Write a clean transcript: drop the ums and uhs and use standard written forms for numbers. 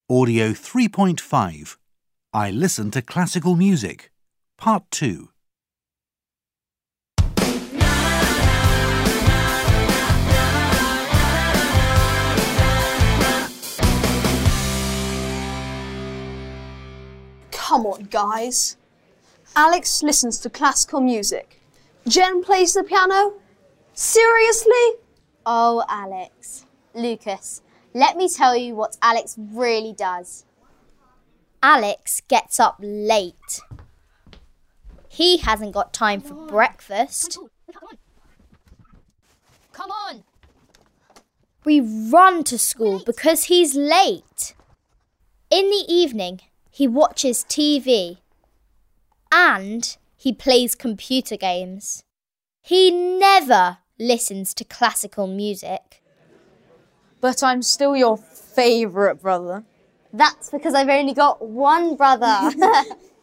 Audio 3.5. I listen to classical music. Part 2. Come on, guys. Alex listens to classical music. Jen plays the piano? Seriously? Oh, Alex. Lucas, let me tell you what Alex really does. Alex gets up late. He hasn't got time for breakfast. Come on! We run to school because he's late. In the evening, he watches TV and he plays computer games. He never listens to classical music. But I'm still your favourite brother. That's because I've only got one brother.